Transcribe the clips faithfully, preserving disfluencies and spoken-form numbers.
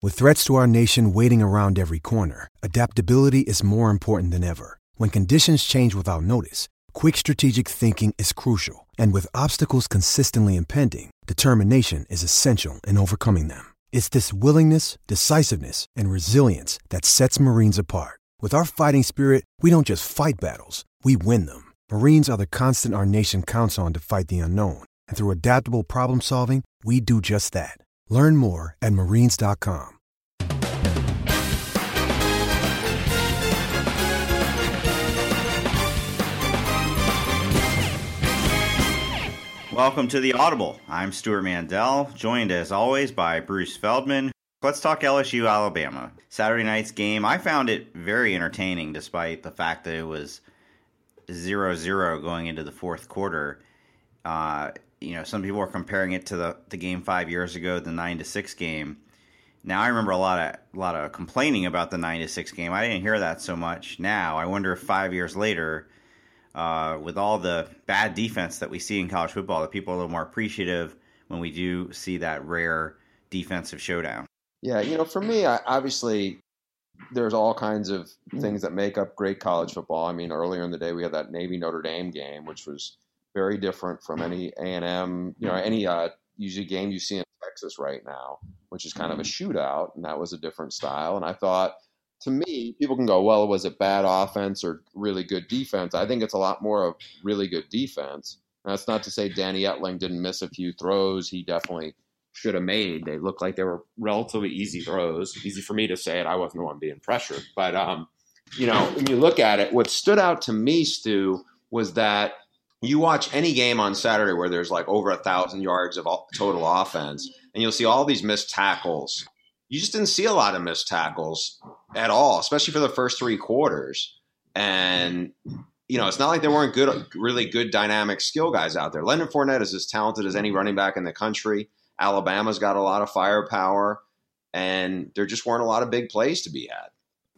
With threats to our nation waiting around every corner, adaptability is more important than ever. When conditions change without notice, quick strategic thinking is crucial. And with obstacles consistently impending, determination is essential in overcoming them. It's this willingness, decisiveness, and resilience that sets Marines apart. With our fighting spirit, we don't just fight battles, we win them. Marines are the constant our nation counts on to fight the unknown. And through adaptable problem solving, we do just that. Learn more at marines dot com. Welcome to The Audible. I'm Stuart Mandel, joined as always by Bruce Feldman. Let's talk L S U Alabama. Saturday night's game, I found it very entertaining despite the fact that it was zero zero going into the fourth quarter. Uh, you know, some people are comparing it to the, the game five years ago, the nine to six game. Now, I remember a lot of a lot of complaining about the nine to six game. I didn't hear that so much now. I wonder if five years later, Uh, with all the bad defense that we see in college football, that people are a little more appreciative when we do see that rare defensive showdown. Yeah, you know, for me, I, obviously, there's all kinds of things that make up great college football. I mean, earlier in the day, we had that Navy-Notre Dame game, which was very different from any A and M, you know, any uh, usually game you see in Texas right now, which is kind of a shootout, and that was a different style. And I thought, to me, people can go, well, was it bad offense or really good defense? I think it's a lot more of really good defense. And that's not to say Danny Etling didn't miss a few throws he definitely should have made. They looked like they were relatively easy throws. Easy for me to say it. I wasn't the one being pressured. But, um, you know, when you look at it, what stood out to me, Stu, was that you watch any game on Saturday where there's like over a thousand yards of total offense, and you'll see all these missed tackles. You just didn't see a lot of missed tackles at all, especially for the first three quarters. And, you know, it's not like there weren't good, really good dynamic skill guys out there. Leonard Fournette is as talented as any running back in the country. Alabama's got a lot of firepower, and there just weren't a lot of big plays to be had.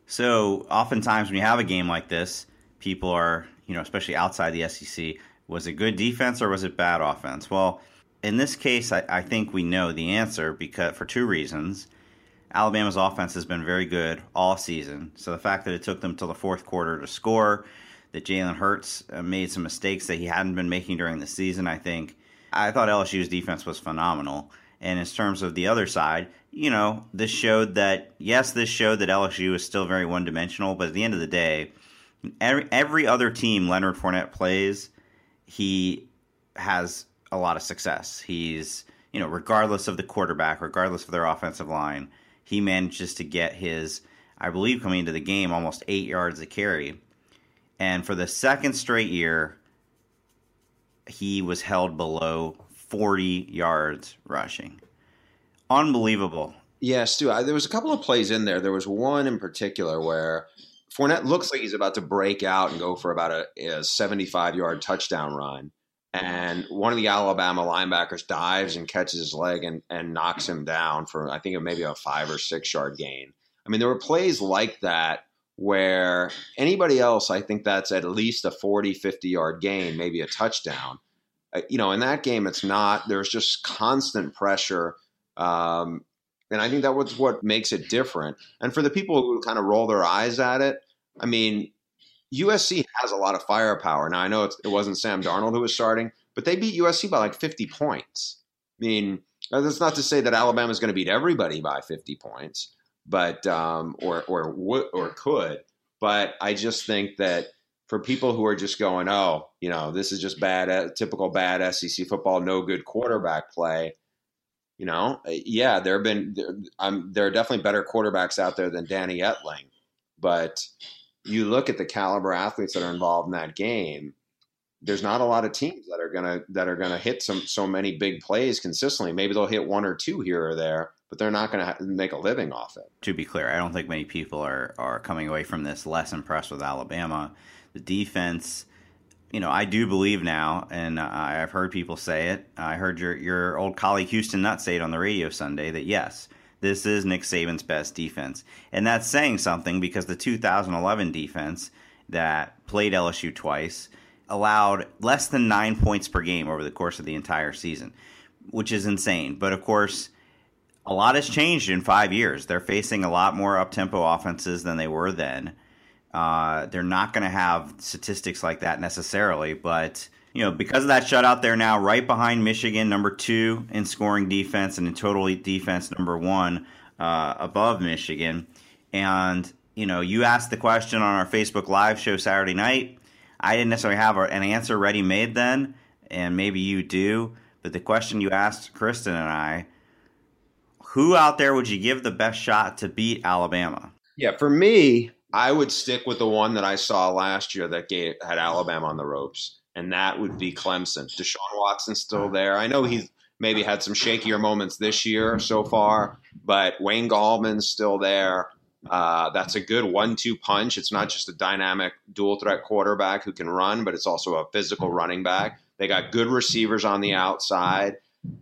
So oftentimes when you have a game like this, people are, you know, especially outside the S E C, was it good defense or was it bad offense? Well, in this case, I, I think we know the answer because for two reasons. Alabama's offense has been very good all season. So the fact that it took them till the fourth quarter to score, that Jalen Hurts made some mistakes that he hadn't been making during the season, I think. I thought L S U's defense was phenomenal. And in terms of the other side, you know, this showed that, yes, this showed that L S U is still very one-dimensional, but at the end of the day, every, every other team Leonard Fournette plays, he has a lot of success. He's, you know, regardless of the quarterback, regardless of their offensive line, he manages to get his, I believe, coming into the game, almost eight yards a carry. And for the second straight year, he was held below forty yards rushing. Unbelievable. Yeah, Stu, I, there was a couple of plays in there. There was one in particular where Fournette looks like he's about to break out and go for about a, a seventy-five-yard touchdown run. And one of the Alabama linebackers dives and catches his leg and, and knocks him down for, I think, maybe a five or six yard gain. I mean, there were plays like that where anybody else, I think that's at least a forty, fifty yard gain, maybe a touchdown. Uh, you know, in that game, it's not. There's just constant pressure. Um, and I think that was what makes it different. And for the people who kind of roll their eyes at it, I mean, U S C has a lot of firepower. Now, I know it's, it wasn't Sam Darnold who was starting, but they beat U S C by like fifty points. I mean, that's not to say that Alabama is going to beat everybody by fifty points, but um, or or would or could. But I just think that for people who are just going, oh, you know, this is just bad, typical bad S E C football, no good quarterback play. You know, yeah, there have been there, um, there are definitely better quarterbacks out there than Danny Etling, but you look at the caliber athletes that are involved in that game, there's not a lot of teams that are gonna that are gonna hit some so many big plays consistently. Maybe they'll hit one or two here or there, but they're not gonna make a living off it. To be clear, I don't think many people are are coming away from this less impressed with Alabama. The defense, you know, I do believe now, and uh, I've heard people say it. I heard your your old colleague Houston Nutt say it on the radio Sunday that yes, this is Nick Saban's best defense. And that's saying something because the two thousand eleven defense that played L S U twice allowed less than nine points per game over the course of the entire season, which is insane. But, of course, a lot has changed in five years. They're facing a lot more up-tempo offenses than they were then. Uh, they're not going to have statistics like that necessarily, but you know, because of that shutout, they're now right behind Michigan, number two in scoring defense, and in total defense, number one uh, above Michigan. And you know, you asked the question on our Facebook Live show Saturday night. I didn't necessarily have an answer ready-made then, and maybe you do. But the question you asked Kristen and I, who out there would you give the best shot to beat Alabama? Yeah, for me, I would stick with the one that I saw last year that gave, had Alabama on the ropes, and that would be Clemson. Deshaun Watson's still there. I know he's maybe had some shakier moments this year so far, but Wayne Gallman's still there. Uh, that's a good one two punch. It's not just a dynamic dual-threat quarterback who can run, but it's also a physical running back. They got good receivers on the outside.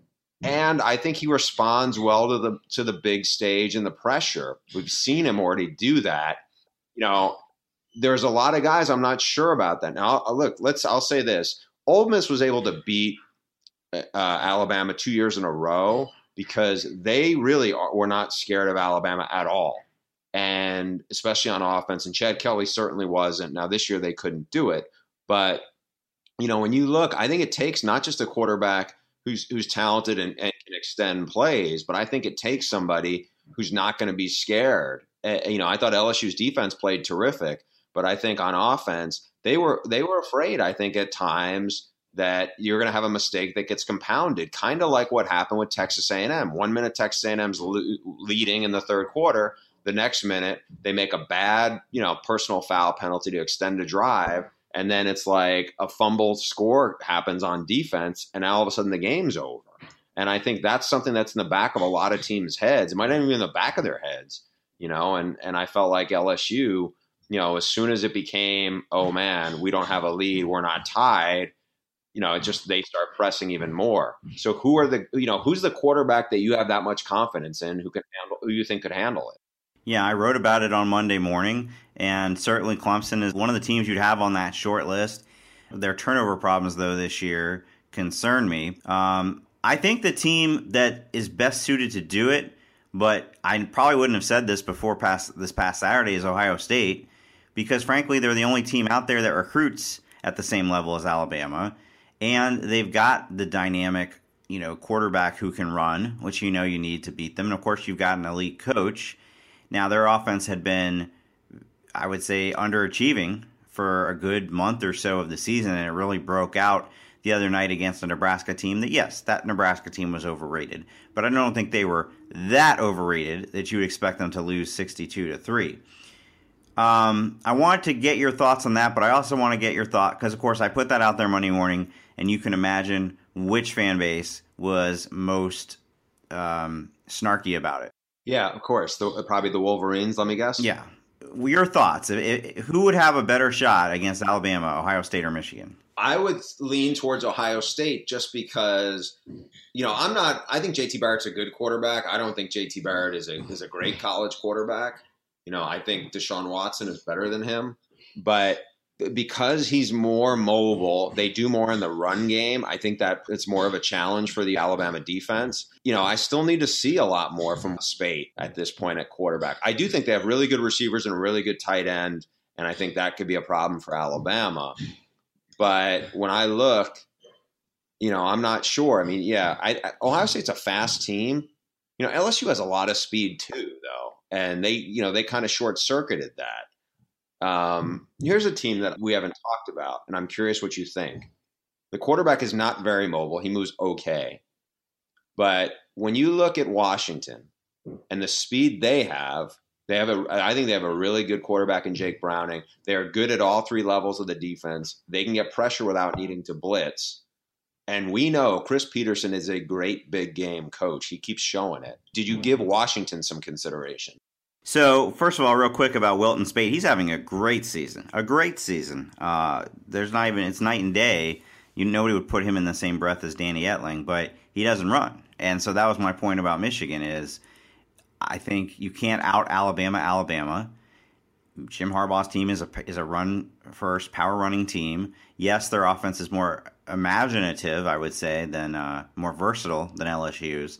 And I think he responds well to the to the big stage and the pressure. We've seen him already do that. You know, there's a lot of guys I'm not sure about that. Now, look, let's. I'll say this: Ole Miss was able to beat uh, Alabama two years in a row because they really are, were not scared of Alabama at all, and especially on offense. And Chad Kelly certainly wasn't. Now this year they couldn't do it, but you know, when you look, I think it takes not just a quarterback who's who's talented and, and can extend plays, but I think it takes somebody who's not going to be scared. Uh, you know, I thought L S U's defense played terrific, but I think on offense they were they were afraid. I think at times that you're going to have a mistake that gets compounded, kind of like what happened with Texas A and M. One minute Texas A and M's le- leading in the third quarter, the next minute they make a bad, you know, personal foul penalty to extend a drive. And then it's like a fumble score happens on defense, and all of a sudden the game's over. And I think that's something that's in the back of a lot of teams' heads. It might not even be in the back of their heads, you know. And and I felt like L S U, you know, as soon as it became, oh man, we don't have a lead, we're not tied, you know, it just they start pressing even more. So who are the, you know, who's the quarterback that you have that much confidence in, who can handle, who you think could handle it? Yeah, I wrote about it on Monday morning, and certainly Clemson is one of the teams you'd have on that short list. Their turnover problems, though, this year concern me. Um, I think the team that is best suited to do it, but I probably wouldn't have said this before past, this past Saturday, is Ohio State, because frankly they're the only team out there that recruits at the same level as Alabama, and they've got the dynamic, you know, quarterback who can run, which you know you need to beat them. And of course, you've got an elite coach. Now, their offense had been, I would say, underachieving for a good month or so of the season, and it really broke out the other night against a Nebraska team that, yes, that Nebraska team was overrated, but I don't think they were that overrated that you would expect them to lose sixty-two to three. Um, I want to get your thoughts on that, but I also want to get your thought, because, of course, I put that out there Monday morning, and you can imagine which fan base was most um, snarky about it. Yeah, of course. The, probably the Wolverines, let me guess. Yeah. Your thoughts. It, it, who would have a better shot against Alabama, Ohio State, or Michigan? I would lean towards Ohio State just because, you know, I'm not – I think J T Barrett's a good quarterback. I don't think J T Barrett is a is a great college quarterback. You know, I think Deshaun Watson is better than him. But because he's more mobile, they do more in the run game. I think that it's more of a challenge for the Alabama defense. You know, I still need to see a lot more from Spate at this point at quarterback. I do think they have really good receivers and a really good tight end, and I think that could be a problem for Alabama. But when I look, you know, I'm not sure. I mean, yeah, I, I, Ohio State's a fast team. You know, L S U has a lot of speed too, though, and they, you know, they kind of short-circuited that. Um, here's a team that we haven't talked about, and I'm curious what you think. The quarterback is not very mobile. He moves okay. But when you look at Washington and the speed they have, they have a, I think they have a really good quarterback in Jake Browning. They are good at all three levels of the defense. They can get pressure without needing to blitz. And we know Chris Peterson is a great big game coach. He keeps showing it. Did you give Washington some consideration? So, first of all, real quick about Wilton Spate. He's having a great season. A great season. Uh, there's not even, it's night and day. You nobody would put him in the same breath as Danny Etling, but he doesn't run. And so that was my point about Michigan is I think you can't out Alabama, Alabama. Jim Harbaugh's team is a, is a run-first, power-running team. Yes, their offense is more imaginative, I would say, than uh, more versatile than L S U's.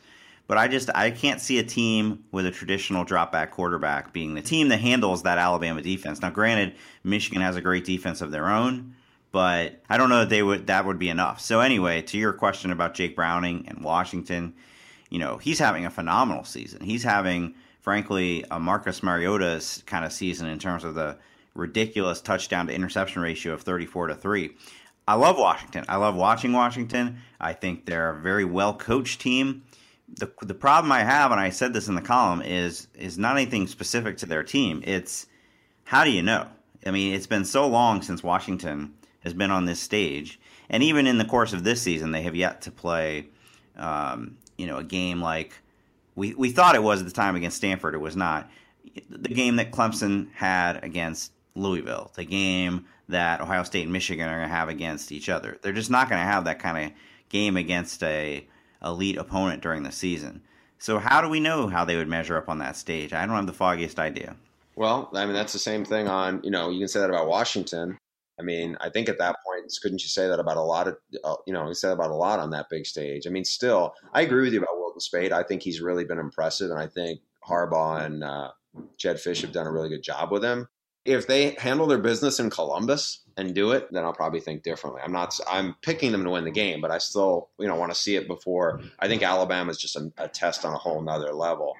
But I just I can't see a team with a traditional drop back quarterback being the team that handles that Alabama defense. Now, granted, Michigan has a great defense of their own, but I don't know that they would that would be enough. So anyway, to your question about Jake Browning and Washington, you know, he's having a phenomenal season. He's having, frankly, a Marcus Mariota's kind of season in terms of the ridiculous touchdown to interception ratio of thirty-four to three. I love Washington. I love watching Washington. I think they're a very well coached team. The the problem I have, and I said this in the column, is is not anything specific to their team. It's how do you know? I mean, it's been so long since Washington has been on this stage, and even in the course of this season, they have yet to play, um, you know, a game like we we thought it was at the time against Stanford. It was not. The game that Clemson had against Louisville, the game that Ohio State and Michigan are going to have against each other. They're just not going to have that kind of game against a elite opponent during the season. So how do we know how they would measure up on that stage? I don't have the foggiest idea. Well, I mean, that's the same thing on, you know, you can say that about Washington. I mean, I think at that point, couldn't you say that about a lot of, uh, you know, you said about a lot on that big stage. I mean, still, I agree with you about Wilton Speight. I think he's really been impressive, and I think Harbaugh and uh, Jed Fish have done a really good job with him. If they handle their business in Columbus and do it, then I'll probably think differently. I'm not. I'm picking them to win the game, but I still, you know, want to see it before. I think Alabama is just a, a test on a whole nother level.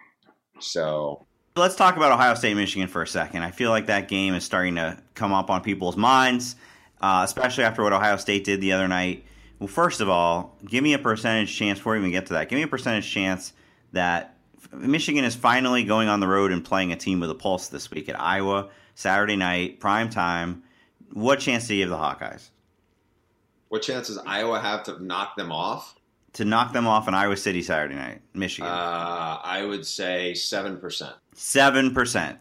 So let's talk about Ohio State, Michigan for a second. I feel like that game is starting to come up on people's minds, uh, especially after what Ohio State did the other night. Well, first of all, give me a percentage chance before we even get to that. Give me a percentage chance that Michigan is finally going on the road and playing a team with a pulse this week at Iowa. Saturday night, prime time. What chance do you give the Hawkeyes? What chance does Iowa have to knock them off? To knock them off in Iowa City Saturday night, Michigan. Uh, I would say seven percent. seven percent.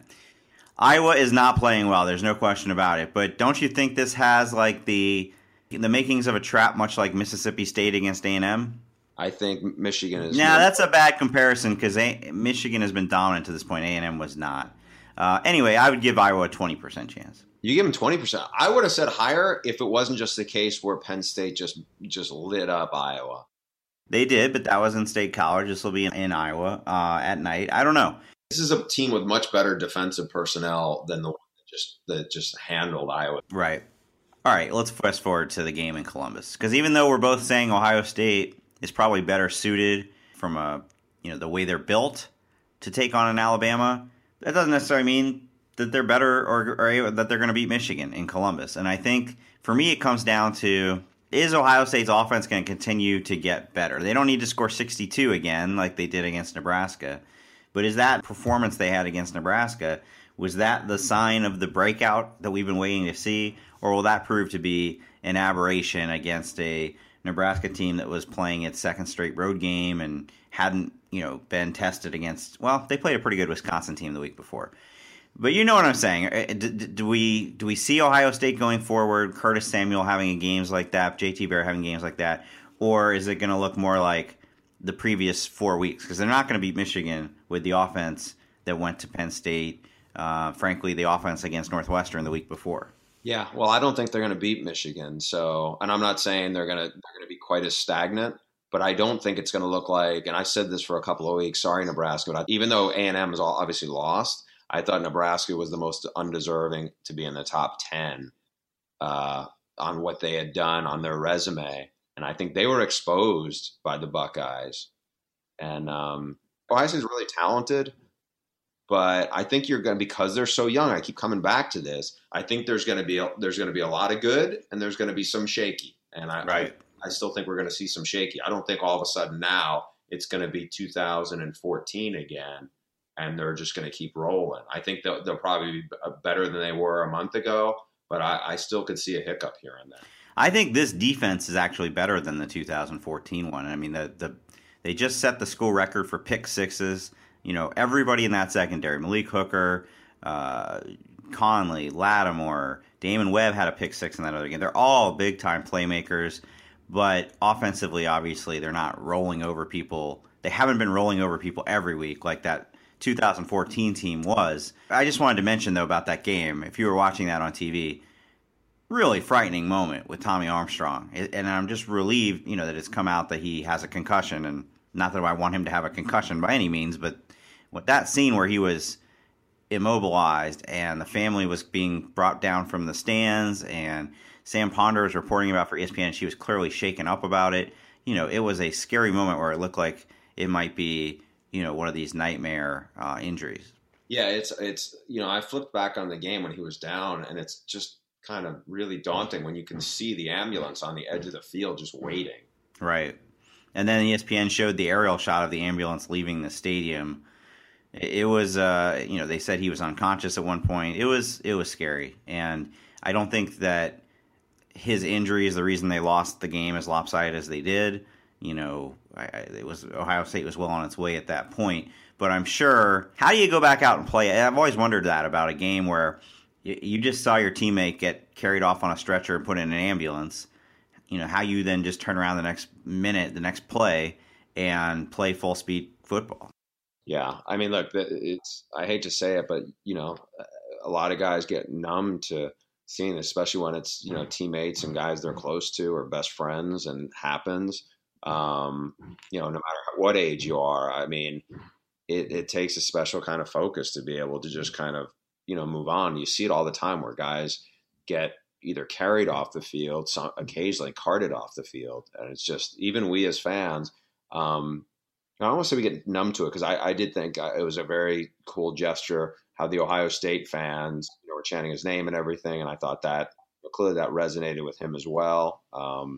Iowa is not playing well. There's no question about it. But don't you think this has like the the makings of a trap, much like Mississippi State against A and M? I think Michigan is. Now, that's a bad comparison because Michigan has been dominant to this point. A and M was not. Uh, anyway, I would give Iowa a twenty percent chance. You give them twenty percent. I would have said higher if it wasn't just the case where Penn State just just lit up Iowa. They did, but that was in State College. This will be in, in Iowa uh, at night. I don't know. This is a team with much better defensive personnel than the one that just that just handled Iowa. Right. All right, let's fast forward to the game in Columbus. Because even though we're both saying Ohio State is probably better suited from a you know the way they're built to take on an Alabama, that doesn't necessarily mean that they're better or, or that they're going to beat Michigan in Columbus. And I think, for me, it comes down to, is Ohio State's offense going to continue to get better? They don't need to score sixty-two again like they did against Nebraska. But is that performance they had against Nebraska, was that the sign of the breakout that we've been waiting to see? Or will that prove to be an aberration against a Nebraska team that was playing its second straight road game and hadn't, you know, been tested against, well, they played a pretty good Wisconsin team the week before. But you know what I'm saying. Do, do we do we see Ohio State going forward, Curtis Samuel having games like that, J T Barrett having games like that, or is it going to look more like the previous four weeks? Because they're not going to beat Michigan with the offense that went to Penn State, uh, frankly, the offense against Northwestern the week before. Yeah, well, I don't think they're going to beat Michigan. So, and I'm not saying they're going to they're going to be quite as stagnant, but I don't think it's going to look like. And I said this for a couple of weeks. Sorry, Nebraska, but I, even though A and M is all obviously lost, I thought Nebraska was the most undeserving to be in the top ten uh, on what they had done on their resume, and I think they were exposed by the Buckeyes. And um, Ohio State's really talented. But I think you're going to, because they're so young, I keep coming back to this. I think there's going to be a, there's going to be a lot of good, and there's going to be some shaky. And I, right. I I still think we're going to see some shaky. I don't think all of a sudden now it's going to be two thousand fourteen again, and they're just going to keep rolling. I think they'll, they'll probably be better than they were a month ago, but I, I still could see a hiccup here and there. I think this defense is actually better than the two thousand fourteen one. I mean, the the they just set the school record for pick sixes. You know, everybody in that secondary, Malik Hooker, uh, Conley, Lattimore, Damon Webb had a pick six in that other game. They're all big-time playmakers, but offensively, obviously, they're not rolling over people. They haven't been rolling over people every week like that two thousand fourteen team was. I just wanted to mention, though, about that game. If you were watching that on T V, really frightening moment with Tommy Armstrong. And I'm just relieved, you know, that it's come out that he has a concussion and not that I want him to have a concussion by any means, but with that scene where he was immobilized and the family was being brought down from the stands, and Sam Ponder was reporting about for E S P N, and she was clearly shaken up about it. You know, it was a scary moment where it looked like it might be, you know, one of these nightmare uh, injuries. Yeah, it's, it's you know, I flipped back on the game when he was down, and it's just kind of really daunting when you can see the ambulance on the edge of the field just waiting. Right. And then E S P N showed the aerial shot of the ambulance leaving the stadium. It was, uh, you know, they said he was unconscious at one point. It was, it was scary. And I don't think that his injury is the reason they lost the game as lopsided as they did. You know, I, I, it was Ohio State was well on its way at that point. But I'm sure, how do you go back out and play? I've always wondered that about a game where you, you just saw your teammate get carried off on a stretcher and put in an ambulance. You know, how you then just turn around the next minute, the next play, and play full speed football. Yeah, I mean, look, it's, I hate to say it, but, you know, a lot of guys get numb to seeing this, especially when it's, you know, teammates and guys they're close to or best friends, and happens, um, you know, no matter what age you are. I mean, it, it takes a special kind of focus to be able to just kind of, you know, move on. You see it all the time where guys get either carried off the field, some occasionally carted off the field. And it's just, even we as fans, um, I don't want to say we get numb to it, because I, I did think it was a very cool gesture how the Ohio State fans, you know, were chanting his name and everything, and I thought that clearly that resonated with him as well. Um,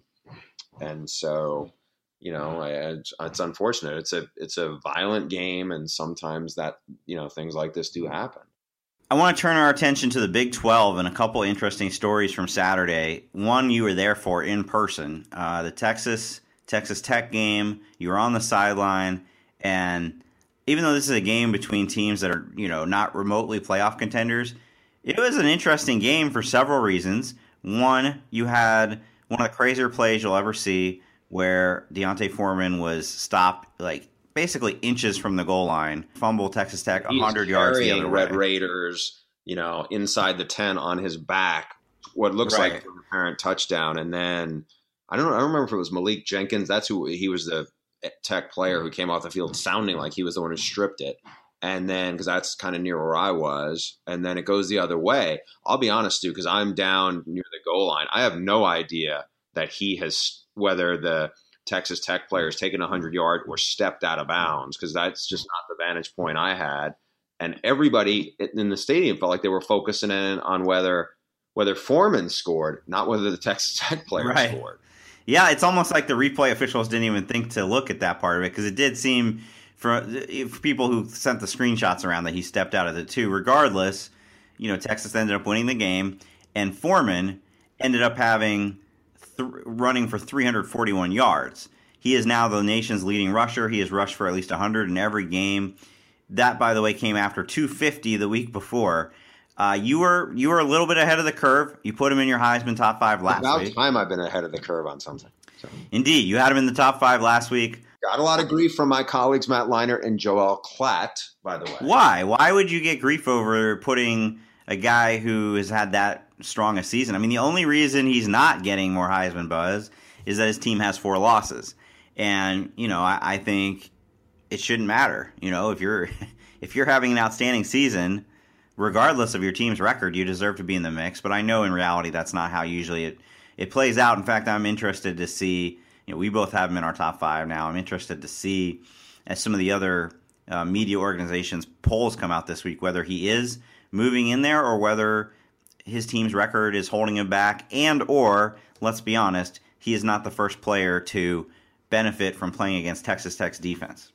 and so, you know, it's, it's unfortunate. It's a it's a violent game, and sometimes that, you know, things like this do happen. I want to turn our attention to the Big twelve and a couple interesting stories from Saturday. One you were there for in person, uh, the Texas. Texas Tech game. You were on the sideline, and even though this is a game between teams that are, you know, not remotely playoff contenders, it was an interesting game for several reasons. One, you had one of the crazier plays you'll ever see, where D'Onta Foreman was stopped like basically inches from the goal line, fumble Texas Tech one hundred yards the other way. Red Raiders, you know, inside the ten on his back, what looks right. like an apparent touchdown, and then I don't know. I don't remember if it was Malik Jenkins. That's who he was, the Tech player who came off the field sounding like he was the one who stripped it. And then, because that's kind of near where I was, and then it goes the other way. I'll be honest, Stu, because I'm down near the goal line. I have no idea that he has, whether the Texas Tech player has taken one hundred yards or stepped out of bounds, because that's just not the vantage point I had. And everybody in the stadium felt like they were focusing in on whether whether Foreman scored, not whether the Texas Tech player right. scored. Yeah, it's almost like the replay officials didn't even think to look at that part of it, because it did seem, for, for people who sent the screenshots around, that he stepped out of it too. Regardless, you know, Texas ended up winning the game, and Foreman ended up having th- running for three hundred forty-one yards. He is now the nation's leading rusher. He has rushed for at least one hundred in every game. That, by the way, came after two fifty the week before. Uh, you were you were a little bit ahead of the curve. You put him in your Heisman top five last About week. About time I've been ahead of the curve on something. So. Indeed. You had him in the top five last week. Got a lot of grief from my colleagues Matt Leinart and Joel Klatt, by the way. Why? Why would you get grief over putting a guy who has had that strong a season? I mean, the only reason he's not getting more Heisman buzz is that his team has four losses. And, you know, I, I think it shouldn't matter. You know, if you're if you're having an outstanding season, regardless of your team's record, you deserve to be in the mix. But I know in reality that's not how usually it, it plays out. In fact, I'm interested to see, you know, we both have him in our top five now. I'm interested to see, as some of the other uh, media organizations' polls come out this week, whether he is moving in there or whether his team's record is holding him back, and or, let's be honest, he is not the first player to benefit from playing against Texas Tech's defense.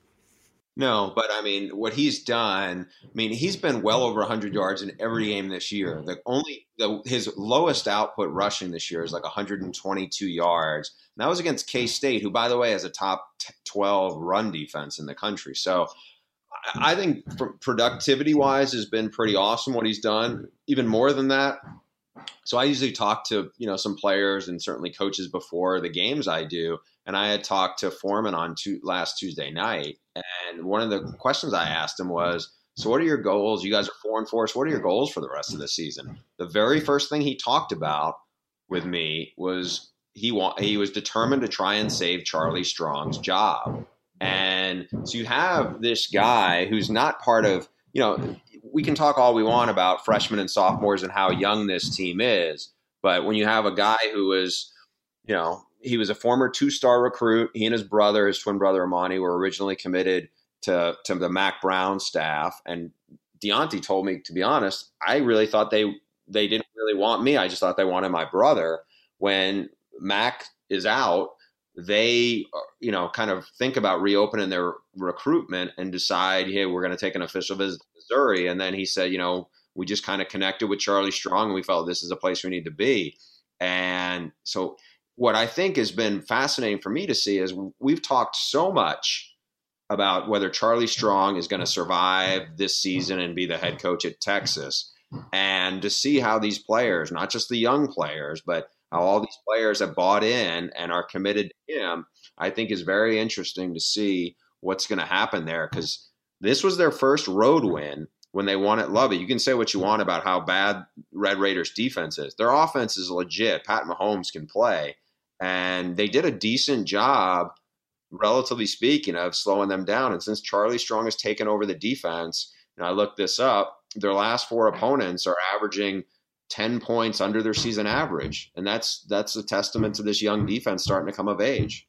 No, but I mean, what he's done, I mean, he's been well over one hundred yards in every game this year. The only the, his lowest output rushing this year is like one hundred twenty-two yards. And that was against K-State, who, by the way, has a top twelve run defense in the country. So I, I think productivity-wise has been pretty awesome what he's done. Even more than that, so I usually talk to, you know, some players and certainly coaches before the games I do. And I had talked to Foreman on two, last Tuesday night. And one of the questions I asked him was, so what are your goals? You guys are four and four. So what are your goals for the rest of the season? The very first thing he talked about with me was he wa- he was determined to try and save Charlie Strong's job. And And so you have this guy who's not part of, you know, we can talk all we want about freshmen and sophomores and how young this team is. But when you have a guy who is, you know, he was a former two-star recruit. He and his brother, his twin brother Amani, were originally committed to, to the Mack Brown staff. And Deontay told me, to be honest, I really thought they they didn't really want me. I just thought they wanted my brother. When Mack is out, they, you know, kind of think about reopening their recruitment and decide, hey, we're going to take an official visit to Missouri. And then he said, you know, we just kind of connected with Charlie Strong and we felt this is a place we need to be. And so what I think has been fascinating for me to see is we've talked so much about whether Charlie Strong is going to survive this season and be the head coach at Texas. And to see how these players, not just the young players, but how all these players have bought in and are committed to him, I think is very interesting to see what's going to happen there, because this was their first road win when they won at Lubbock. You can say what you want about how bad Red Raiders defense is. Their offense is legit. Pat Mahomes can play. And they did a decent job, relatively speaking, of slowing them down. And since Charlie Strong has taken over the defense, and I looked this up, their last four opponents are averaging ten points under their season average. And that's that's a testament to this young defense starting to come of age.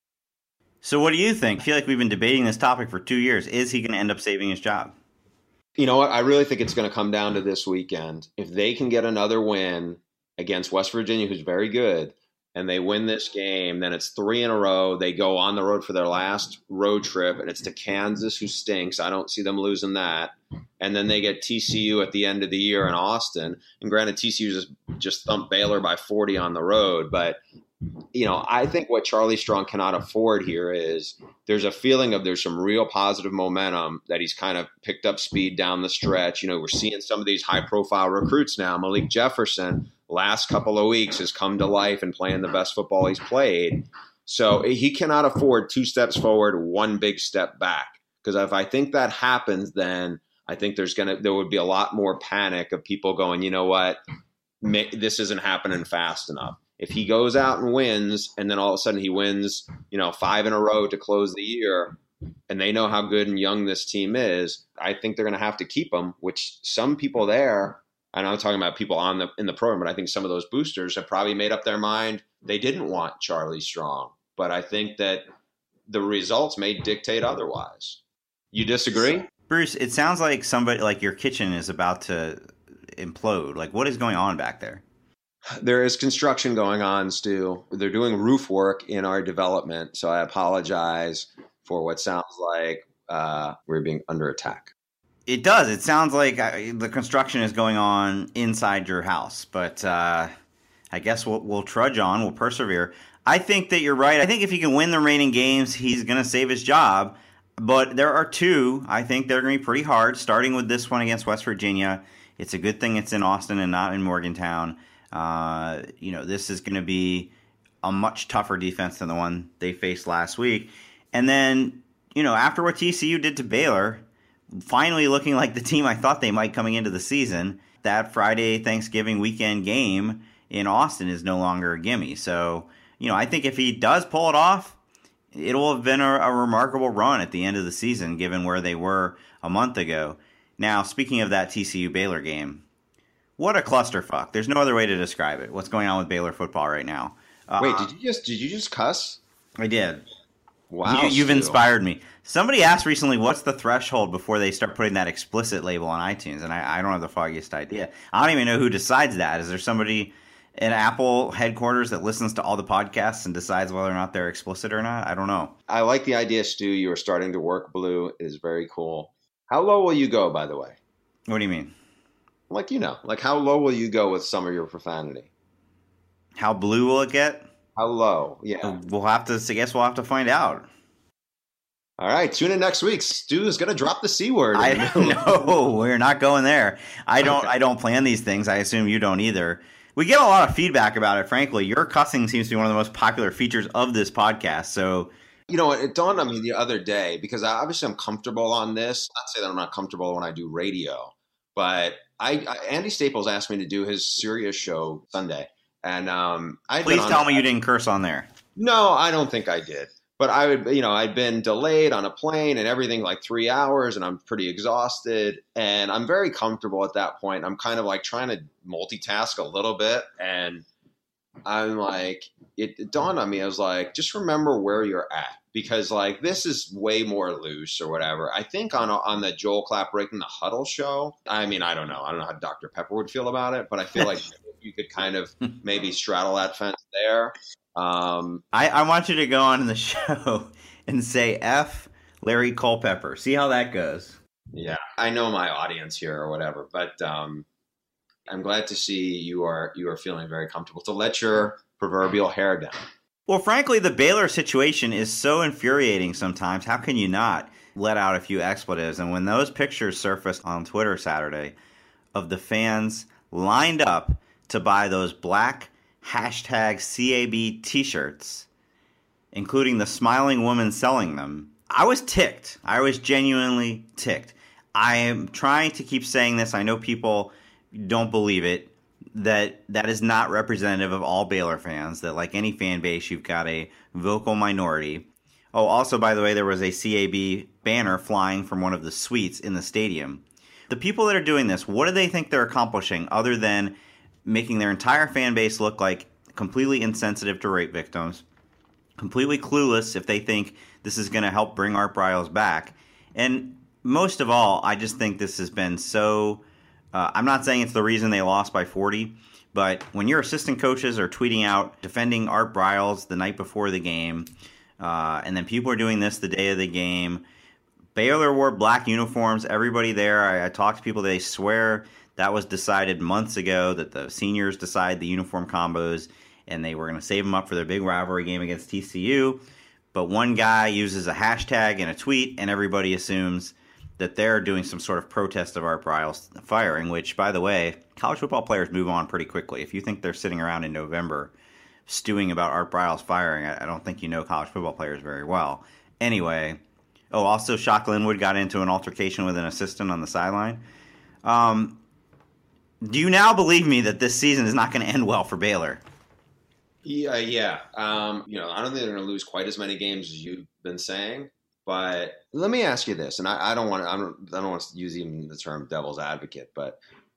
So what do you think? I feel like we've been debating this topic for two years. Is he going to end up saving his job? You know what? I really think it's going to come down to this weekend. If they can get another win against West Virginia, who's very good, and they win this game, then it's three in a row. They go on the road for their last road trip, and it's to Kansas, who stinks. I don't see them losing that. And then they get T C U at the end of the year in Austin. And granted, T C U just, just thumped Baylor by forty on the road. But, you know, I think what Charlie Strong cannot afford here is there's a feeling of there's some real positive momentum that he's kind of picked up speed down the stretch. You know, we're seeing some of these high-profile recruits now. Malik Jefferson, last couple of weeks, has come to life and playing the best football he's played. So he cannot afford two steps forward, one big step back. Because if I think that happens, then I think there's gonna there would be a lot more panic of people going, you know what, May, this isn't happening fast enough. If he goes out and wins, and then all of a sudden he wins, you know, five in a row to close the year, and they know how good and young this team is, I think they're going to have to keep him. Which some people there, and I'm talking about people on the in the program, but I think some of those boosters have probably made up their mind they didn't want Charlie Strong. But I think that the results may dictate otherwise. You disagree? Bruce, it sounds like somebody, like your kitchen is about to implode. Like, what is going on back there? There is construction going on, Stu. They're doing roof work in our development, so I apologize for what sounds like uh, we're being under attack. It does. It sounds like the construction is going on inside your house, but uh, I guess we'll, we'll trudge on. We'll persevere. I think that you're right. I think if he can win the remaining games, he's going to save his job. But there are two, I think, that are going to be pretty hard, starting with this one against West Virginia. It's a good thing it's in Austin and not in Morgantown. Uh, you know, this is going to be a much tougher defense than the one they faced last week. And then, you know, after what T C U did to Baylor, finally looking like the team I thought they might coming into the season, that Friday Thanksgiving weekend game in Austin is no longer a gimme. So, you know, I think if he does pull it off, it'll have been a, a remarkable run at the end of the season, given where they were a month ago. Now, speaking of that T C U Baylor game, what a clusterfuck. There's no other way to describe it. What's going on with Baylor football right now? Uh, Wait, did you just did you just cuss? I did. Wow. You, you've Stu. inspired me. Somebody asked recently, what's the threshold before they start putting that explicit label on iTunes? And I, I don't have the foggiest idea. I don't even know who decides that. Is there somebody in Apple headquarters that listens to all the podcasts and decides whether or not they're explicit or not? I don't know. I like the idea, Stu. You are starting to work blue. It is very cool. How low will you go, by the way? What do you mean? Like, you know, like how low will you go with some of your profanity? How blue will it get? How low? Yeah. We'll have to, I guess we'll have to find out. All right. Tune in next week. Stu is going to drop the C word. I know. We're not going there. I don't, okay. I don't plan these things. I assume you don't either. We get a lot of feedback about it, frankly. Your cussing seems to be one of the most popular features of this podcast. So, you know, it dawned on me the other day, because I, obviously I'm comfortable on this. Not to say that I'm not comfortable when I do radio, but I, I Andy Staples asked me to do his Sirius show Sunday. And um, I please tell me you didn't curse on there. No, I don't think I did. but I would, you know, I'd been delayed on a plane and everything like three hours and I'm pretty exhausted and I'm very comfortable at that point. I'm kind of like trying to multitask a little bit. And I'm like, it, it dawned on me. I was like, just remember where you're at, because like, this is way more loose or whatever. I think on, on the Joel Klatt Breaking the Huddle show, I mean, I don't know. I don't know how Doctor Pepper would feel about it, but I feel like you could kind of maybe straddle that fence there. Um, I, I want you to go on in the show and say F Larry Culpepper. See how that goes. Yeah, I know my audience here or whatever, but um, I'm glad to see you are you are feeling very comfortable to let your proverbial hair down. Well, frankly, the Baylor situation is so infuriating sometimes. How can you not let out a few expletives? And when those pictures surfaced on Twitter Saturday of the fans lined up to buy those black hashtag C A B t-shirts, including the smiling woman selling them, I was ticked. I was genuinely ticked. I am trying to keep saying this. I know people don't believe it, that that is not representative of all Baylor fans, that like any fan base, you've got a vocal minority. Oh, also, by the way, there was a C A B banner flying from one of the suites in the stadium. The people that are doing this, what do they think they're accomplishing other than making their entire fan base look like completely insensitive to rape victims, completely clueless if they think this is going to help bring Art Briles back? And most of all, I just think this has been so, uh, I'm not saying it's the reason they lost by forty, but when your assistant coaches are tweeting out defending Art Briles the night before the game, uh, and then people are doing this the day of the game, Baylor wore black uniforms, everybody there, I, I talked to people, they swear that was decided months ago, that the seniors decide the uniform combos, and they were going to save them up for their big rivalry game against T C U. But one guy uses a hashtag in a tweet, and everybody assumes that they're doing some sort of protest of Art Briles firing, which, by the way, college football players move on pretty quickly. If you think they're sitting around in November stewing about Art Briles firing, I don't think you know college football players very well. Anyway, oh, also Shock Linwood got into an altercation with an assistant on the sideline. Um... Do you now believe me that this season is not going to end well for Baylor? Yeah, yeah. Um, you know, I don't think they're going to lose quite as many games as you've been saying. But let me ask you this, and I, I don't want to. I don't. I don't want to use even the term "devil's advocate," but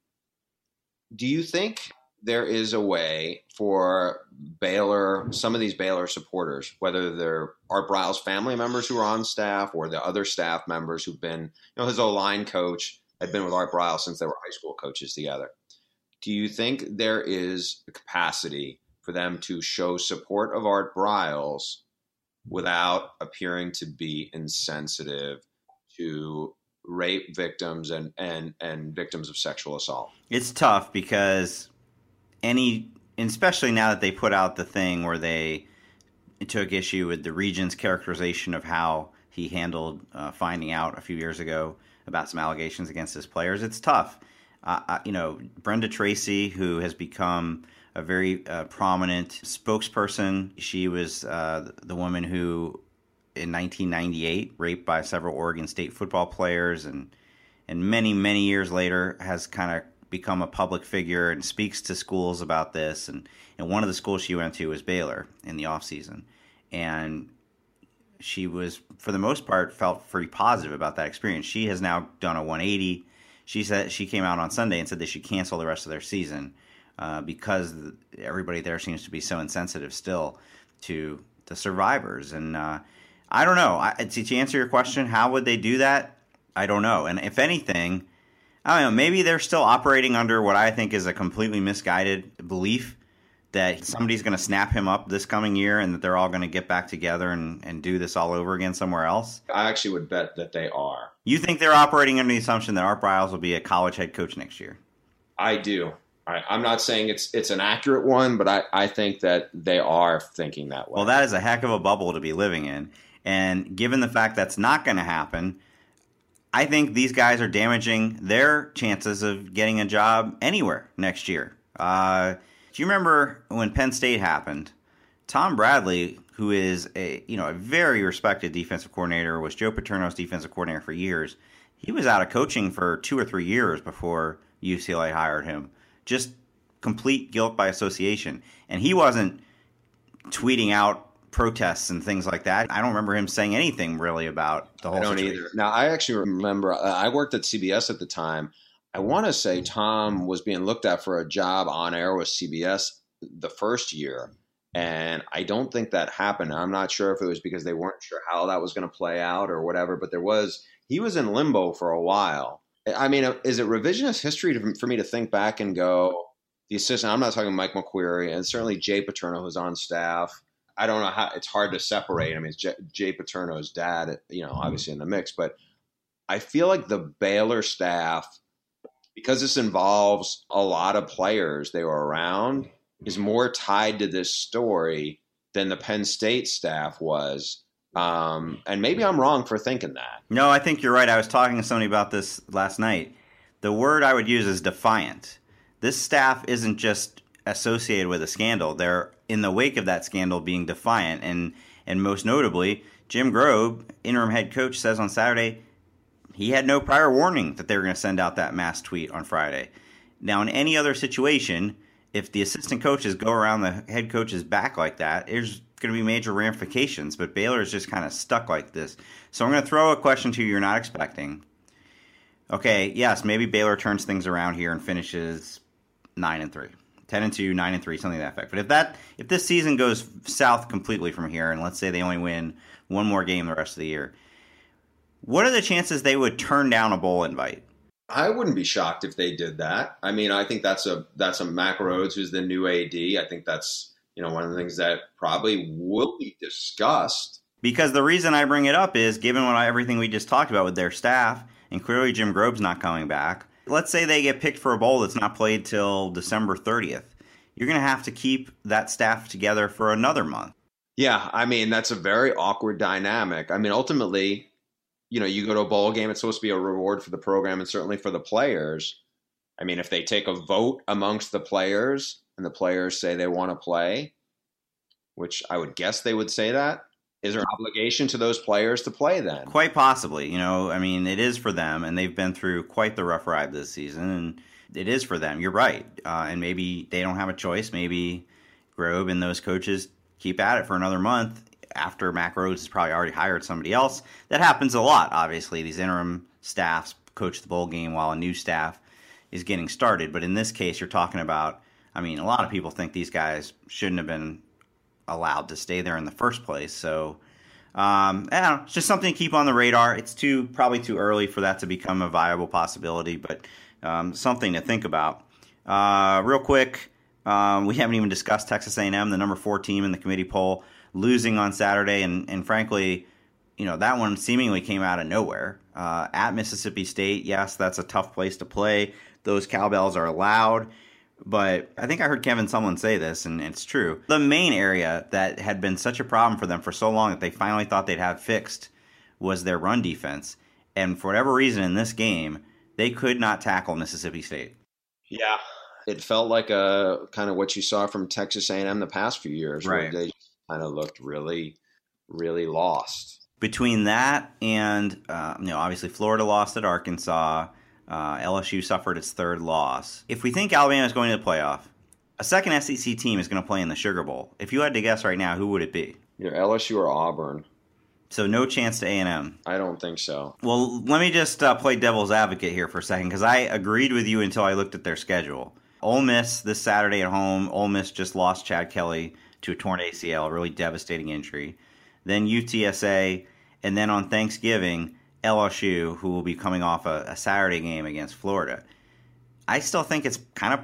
do you think there is a way for Baylor, some of these Baylor supporters, whether they're Art Briles' family members who are on staff or the other staff members who've been, you know, his O-line coach had been with Art Briles since they were high school coaches together. Do you think there is a capacity for them to show support of Art Briles without appearing to be insensitive to rape victims and, and, and victims of sexual assault? It's tough because any, especially now that they put out the thing where they took issue with the Regent's characterization of how he handled uh, finding out a few years ago about some allegations against his players. It's tough. Uh, uh, you know, Brenda Tracy, who has become a very uh, prominent spokesperson. She was uh, the woman who, in nineteen ninety-eight, raped by several Oregon State football players, and and many, many years later has kind of become a public figure and speaks to schools about this. And, and one of the schools she went to was Baylor in the offseason. And she was, for the most part, felt pretty positive about that experience. She has now done a one eighty. She said she came out on Sunday and said they should cancel the rest of their season uh, because everybody there seems to be so insensitive still to the survivors. And uh, I don't know. I, to answer your question, how would they do that? I don't know. And if anything, I don't know, maybe they're still operating under what I think is a completely misguided belief that somebody's going to snap him up this coming year and that they're all going to get back together and, and do this all over again somewhere else. I actually would bet that they are. You think they're operating under the assumption that Art Briles will be a college head coach next year? I do. I, I'm not saying it's it's an accurate one, but I, I think that they are thinking that way. Well, that is a heck of a bubble to be living in. And given the fact that's not going to happen, I think these guys are damaging their chances of getting a job anywhere next year. Uh, do you remember when Penn State happened? Tom Bradley, who is a you know a very respected defensive coordinator, was Joe Paterno's defensive coordinator for years. He was out of coaching for two or three years before U C L A hired him. Just complete guilt by association. And he wasn't tweeting out protests and things like that. I don't remember him saying anything really about the whole I don't situation. either. Now, I actually remember, uh, I worked at C B S at the time. I want to say Tom was being looked at for a job on air with C B S the first year. And I don't think that happened. I'm not sure if it was because they weren't sure how that was going to play out or whatever, but there was, he was in limbo for a while. I mean, is it revisionist history to, for me to think back and go, the assistant, I'm not talking Mike McQuarrie, and certainly Jay Paterno, who's on staff. I don't know how, it's hard to separate. I mean, it's Jay, Jay Paterno's dad, you know, obviously in the mix, but I feel like the Baylor staff, because this involves a lot of players they were around, is more tied to this story than the Penn State staff was. Um, and maybe I'm wrong for thinking that. No, I think you're right. I was talking to somebody about this last night. The word I would use is defiant. This staff isn't just associated with a scandal. They're in the wake of that scandal being defiant. And, and most notably, Jim Grobe, interim head coach, says on Saturday he had no prior warning that they were going to send out that mass tweet on Friday. Now, in any other situation, if the assistant coaches go around the head coach's back like that, there's going to be major ramifications. But Baylor is just kind of stuck like this. So I'm going to throw a question to you you're not expecting. Okay, yes, maybe Baylor turns things around here and finishes nine and three, ten and two, nine and three, something to that effect. But if that if this season goes south completely from here, and let's say they only win one more game the rest of the year, what are the chances they would turn down a bowl invite? I wouldn't be shocked if they did that. I mean, I think that's a that's a Mack Rhodes, who's the new A D. I think that's, you know, one of the things that probably will be discussed. Because the reason I bring it up is, given what I, everything we just talked about with their staff, and clearly Jim Grobe's not coming back, let's say they get picked for a bowl that's not played till December thirtieth. You're going to have to keep that staff together for another month. Yeah, I mean, that's a very awkward dynamic. I mean, ultimately, you know, you go to a bowl game, it's supposed to be a reward for the program and certainly for the players. I mean, if they take a vote amongst the players and the players say they want to play, which I would guess they would say that, is there an obligation to those players to play then? Quite possibly. You know, I mean, it is for them, and they've been through quite the rough ride this season, and it is for them. You're right. Uh, and maybe they don't have a choice. Maybe Grobe and those coaches keep at it for another month after Mack Rhodes has probably already hired somebody else. That happens a lot, obviously. These interim staffs coach the bowl game while a new staff is getting started. But in this case, you're talking about, I mean, a lot of people think these guys shouldn't have been allowed to stay there in the first place. So, um, I don't know, it's just something to keep on the radar. It's too probably too early for that to become a viable possibility, but um, something to think about. Uh, real quick, um, we haven't even discussed Texas A and M, the number four team in the committee poll, losing on Saturday, and, and frankly, you know, that one seemingly came out of nowhere. Uh, at Mississippi State, yes, that's a tough place to play. Those cowbells are loud. But I think I heard Kevin Sumlin say this, and it's true. The main area that had been such a problem for them for so long that they finally thought they'd have fixed was their run defense. And for whatever reason in this game, they could not tackle Mississippi State. Yeah. It felt like a kind of what you saw from Texas A and M the past few years, right, where they kind of looked really, really lost. Between that and, uh, you know, obviously Florida lost at Arkansas. Uh, L S U suffered its third loss. If we think Alabama is going to the playoff, a second S E C team is going to play in the Sugar Bowl. If you had to guess right now, who would it be? Either L S U or Auburn. So no chance to A and M. I don't think so. Well, let me just uh, play devil's advocate here for a second, because I agreed with you until I looked at their schedule. Ole Miss this Saturday at home. Ole Miss just lost Chad Kelly to a torn A C L, a really devastating injury. Then U T S A, and then on Thanksgiving, L S U, who will be coming off a, a Saturday game against Florida. I still think it's kind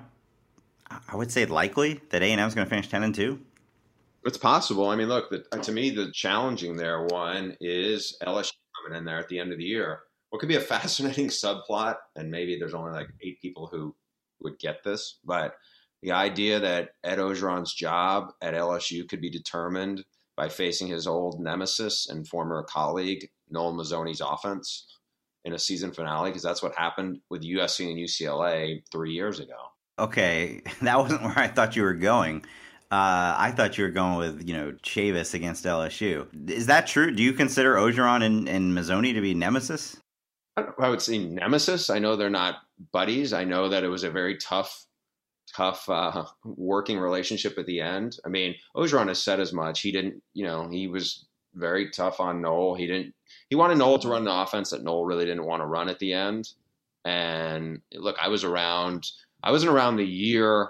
of, I would say likely that A and M is going to finish ten and two. It's possible. I mean, look, the, to me, the challenging there one is L S U coming in there at the end of the year. What could be a fascinating subplot, and maybe there's only like eight people who would get this, but the idea that Ed Orgeron's job at L S U could be determined by facing his old nemesis and former colleague, Noel Mazzoni's offense in a season finale, because that's what happened with U S C and U C L A three years ago. Okay, that wasn't where I thought you were going. Uh, I thought you were going with, you know, Chavis against L S U. Is that true? Do you consider Orgeron and, and Mazzoni to be nemesis? I would say nemesis. I know they're not buddies. I know that it was a very tough tough uh, working relationship at the end. I mean, Orgeron has said as much. He didn't, you know, he was very tough on Noel. He didn't, he wanted Noel to run the offense that Noel really didn't want to run at the end. And look, I was around, I wasn't around the year,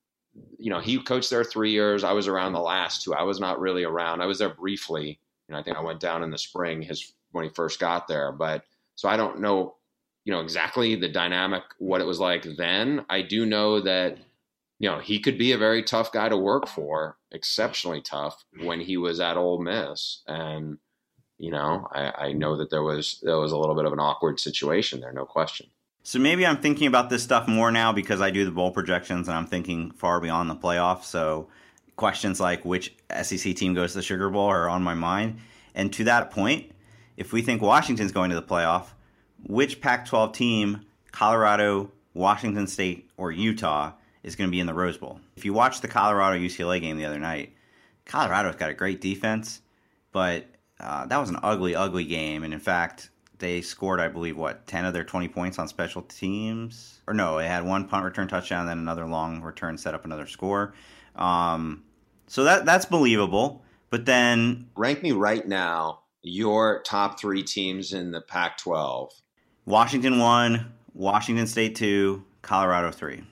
you know, he coached there three years. I was around the last two. I was not really around. I was there briefly. You know, I think I went down in the spring his when he first got there. But so I don't know, you know, exactly the dynamic, what it was like then. I do know that, you know, he could be a very tough guy to work for, exceptionally tough when he was at Ole Miss. And, you know, I, I know that there was there was a little bit of an awkward situation there, no question. So maybe I'm thinking about this stuff more now because I do the bowl projections and I'm thinking far beyond the playoff. So questions like which S E C team goes to the Sugar Bowl are on my mind. And to that point, if we think Washington's going to the playoff, which Pac twelve team, Colorado, Washington State, or Utah, is going to be in the Rose Bowl? If you watch the Colorado-U C L A game the other night, Colorado's got a great defense, but uh, that was an ugly, ugly game. And in fact, they scored, I believe, what, ten of their twenty points on special teams? Or no, they had one punt return touchdown, then another long return set up another score. Um, so that that's believable. But then... Rank me right now your top three teams in the Pac twelve. Washington one, Washington State two, Colorado three.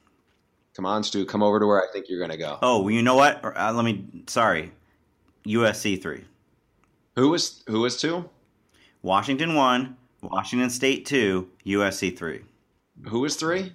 Come on, Stu, come over to where I think you're going to go. Oh, well, you know what? Uh, let me... Sorry. U S C three. Who was who was two? Washington one, Washington State two, U S C three. Who was three?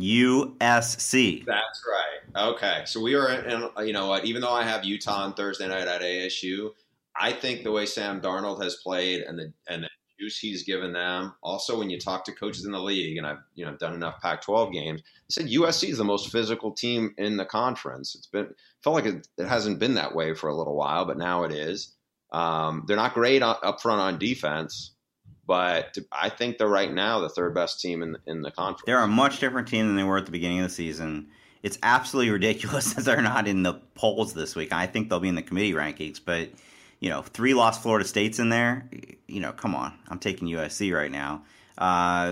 U S C. That's right. Okay, so we are in, you know what, even though I have Utah on Thursday night at A S U, I think the way Sam Darnold has played and the and the juice he's given them, also when you talk to coaches in the league, and I've you know done enough Pac twelve games, they said U S C is the most physical team in the conference. It's been felt like it, it hasn't been that way for a little while, but now it is. Um, they're not great on, up front on defense, but I think they're right now the third best team in in the conference. They're a much different team than they were at the beginning of the season. It's absolutely ridiculous that they're not in the polls this week. I think they'll be in the committee rankings, but you know, three lost Florida States in there. You know, come on, I'm taking U S C right now. Uh,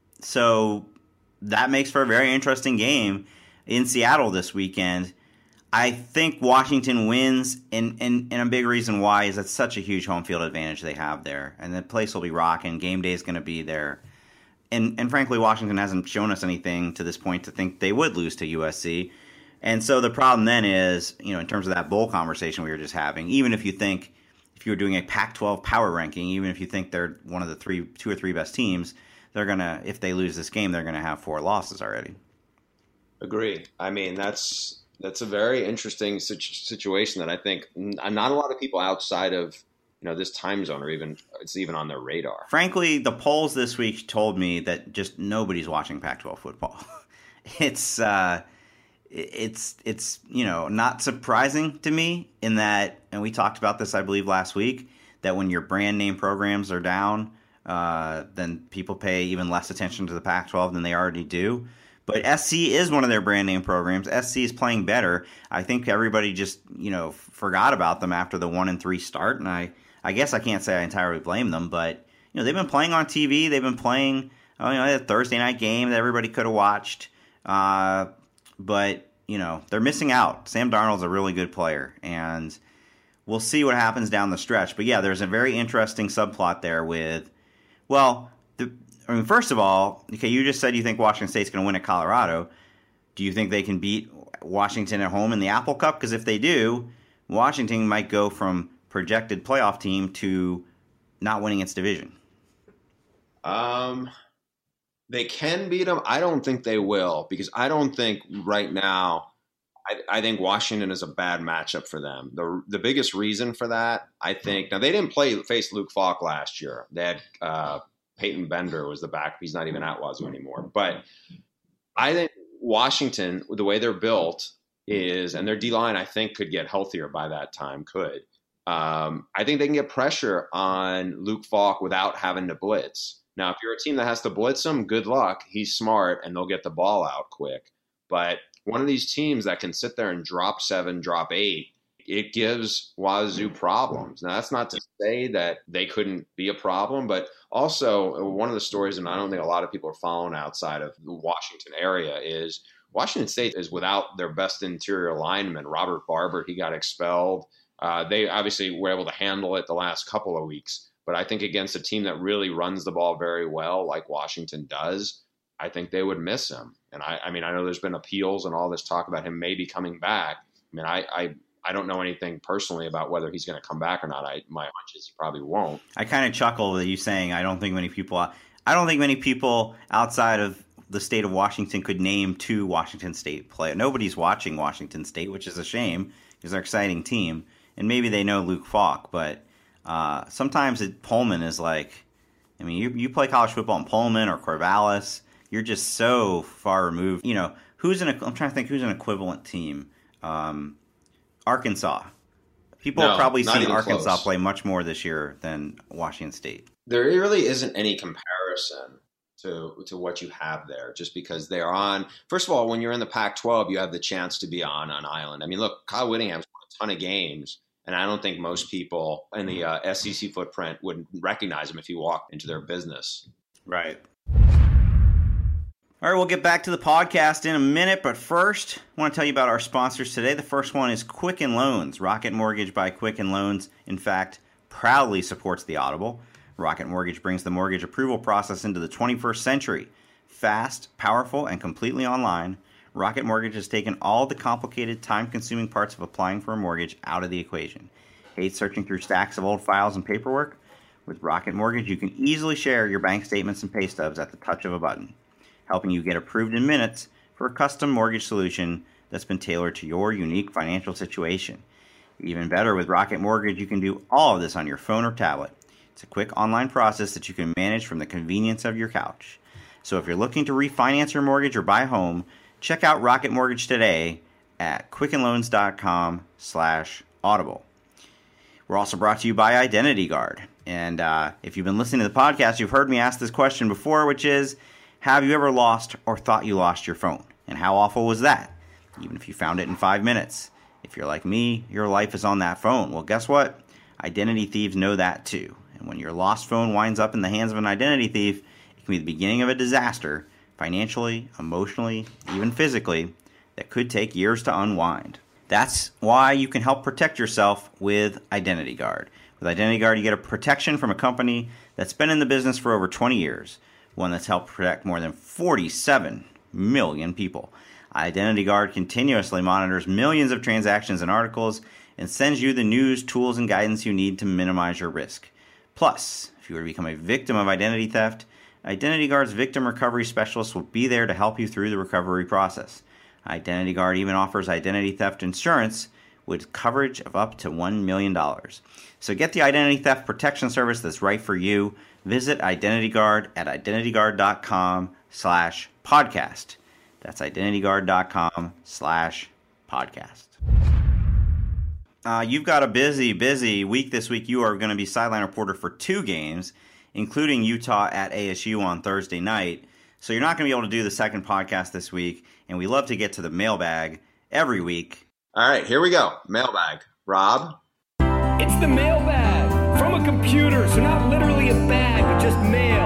so that makes for a very interesting game in Seattle this weekend. I think Washington wins, and, and, and a big reason why is that's such a huge home field advantage they have there. And the place will be rocking. Game day is going to be there. And and frankly, Washington hasn't shown us anything to this point to think they would lose to U S C. And so the problem then is, you know, in terms of that bowl conversation we were just having, even if you think, if you were doing a Pac twelve power ranking, even if you think they're one of the three, two or three best teams, they're going to, if they lose this game, they're going to have four losses already. Agree. I mean, that's... That's a very interesting situation that I think not a lot of people outside of you know this time zone are even it's even on their radar. Frankly, the polls this week told me that just nobody's watching Pac twelve football. It's uh, it's it's you know not surprising to me in that, and we talked about this I believe last week, that when your brand name programs are down, uh, then people pay even less attention to the Pac twelve than they already do. But S C is one of their brand name programs. S C is playing better. I think everybody just, you know, forgot about them after the one and three start, and I, I guess I can't say I entirely blame them. But you know, they've been playing on T V. They've been playing, oh, you know, a Thursday night game that everybody could have watched. Uh, but you know, they're missing out. Sam Darnold's a really good player, and we'll see what happens down the stretch. But yeah, there's a very interesting subplot there with, well, the. I mean, first of all, okay, you just said you think Washington State's going to win at Colorado. Do you think they can beat Washington at home in the Apple Cup? Because if they do, Washington might go from projected playoff team to not winning its division. Um, they can beat them. I don't think they will, because I don't think right now. I, I think Washington is a bad matchup for them. The the biggest reason for that, I think, now they didn't play face Luke Falk last year. They had. Uh, Peyton Bender was the back. He's not even at Wazoo anymore. But I think Washington, the way they're built is, and their D-line I think could get healthier by that time, could. Um, I think they can get pressure on Luke Falk without having to blitz. Now, if you're a team that has to blitz him, good luck. He's smart, and they'll get the ball out quick. But one of these teams that can sit there and drop seven, drop eight, it gives Wazoo problems. Now, that's not to say that they couldn't be a problem, but also one of the stories, and I don't think a lot of people are following outside of the Washington area, is Washington State is without their best interior lineman, Robert Barber. He got expelled. Uh, they obviously were able to handle it the last couple of weeks. But I think against a team that really runs the ball very well, like Washington does, I think they would miss him. And I, I mean, I know there's been appeals and all this talk about him maybe coming back. I mean, I, I, I don't know anything personally about whether he's going to come back or not. I, my hunch is he probably won't. I kind of chuckle at you saying I don't think many people. I don't think many people outside of the state of Washington could name two Washington State players. Nobody's watching Washington State, which is a shame because they're an exciting team. And maybe they know Luke Falk, but uh, sometimes it, Pullman is like, I mean, you you play college football in Pullman or Corvallis, you're just so far removed. You know, who's an, I'm trying to think who's an equivalent team. Um, Arkansas. People no, have probably seen Arkansas close. play much more this year than Washington State. There really isn't any comparison to to what you have there, just because they're on. First of all, when you're in the Pac twelve, you have the chance to be on an island. I mean, look, Kyle Whittingham's won a ton of games, and I don't think most people in the uh, S E C footprint would recognize him if he walked into their business. Right. All right, we'll get back to the podcast in a minute, but first, I want to tell you about our sponsors today. The first one is Quicken Loans. Rocket Mortgage by Quicken Loans, in fact, proudly supports the Audible. Rocket Mortgage brings the mortgage approval process into the twenty-first century. Fast, powerful, and completely online, Rocket Mortgage has taken all the complicated, time-consuming parts of applying for a mortgage out of the equation. Hate searching through stacks of old files and paperwork? With Rocket Mortgage, you can easily share your bank statements and pay stubs at the touch of a button, helping you get approved in minutes for a custom mortgage solution that's been tailored to your unique financial situation. Even better, with Rocket Mortgage, you can do all of this on your phone or tablet. It's a quick online process that you can manage from the convenience of your couch. So if you're looking to refinance your mortgage or buy a home, check out Rocket Mortgage today at quickenloans.com slash audible. We're also brought to you by Identity Guard. And uh, if you've been listening to the podcast, you've heard me ask this question before, which is, have you ever lost or thought you lost your phone? And how awful was that? Even if you found it in five minutes. If you're like me, your life is on that phone. Well, guess what? Identity thieves know that too. And when your lost phone winds up in the hands of an identity thief, it can be the beginning of a disaster, financially, emotionally, even physically, that could take years to unwind. That's why you can help protect yourself with Identity Guard. With Identity Guard, you get a protection from a company that's been in the business for over twenty years, one that's helped protect more than forty-seven million people. Identity Guard continuously monitors millions of transactions and articles and sends you the news, tools, and guidance you need to minimize your risk. Plus, if you were to become a victim of identity theft, Identity Guard's victim recovery specialist will be there to help you through the recovery process. Identity Guard even offers identity theft insurance with coverage of up to one million dollars. So get the identity theft protection service that's right for you. Visit Identity Guard at identityguard.com slash podcast. That's identityguard.com slash podcast. Uh, you've got a busy, busy week this week. You are going to be sideline reporter for two games, including Utah at A S U on Thursday night. So you're not going to be able to do the second podcast this week, and we love to get to the mailbag every week. All right, here we go. Mailbag. Rob? It's the mailbag from a computer, so not literally a bag, but just mail.